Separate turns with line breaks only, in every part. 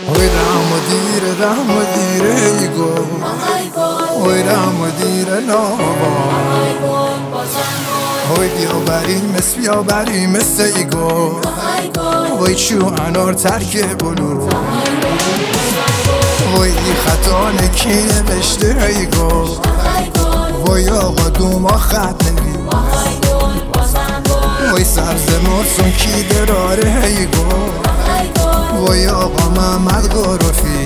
وای رحم و دیره ای گل وای رحم و دیره نابا وای بیا بری مثل ای گل وای چو انار ترک بلو وای ای خطا نکی نوشته ای گل وای آقا دوما خط نمی وای سبز مرسون کی دراره ای گل وای آقا محمد قرفی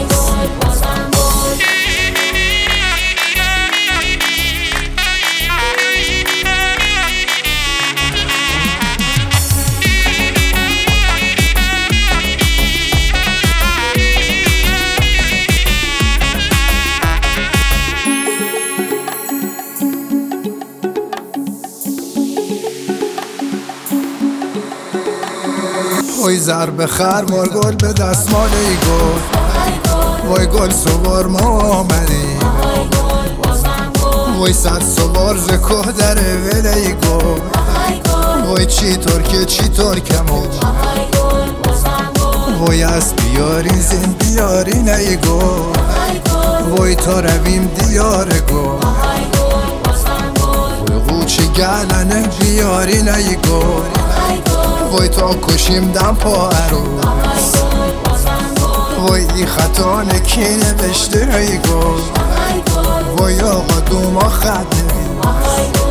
وای ضرب خر مار گل به دستمال ای گل وای گل سوار ما آمدی وای صد سوار ز که در ول ای گل وای چی ترکمون وای از بیاری زین بیاری ای گل وای تا رویم دیار گل وای قوچی گلنه بیاری ای گل وای تا کشیم دم پا عروس وای ای خطا نکی نوشته ای گل وای آقا دوما خط نمی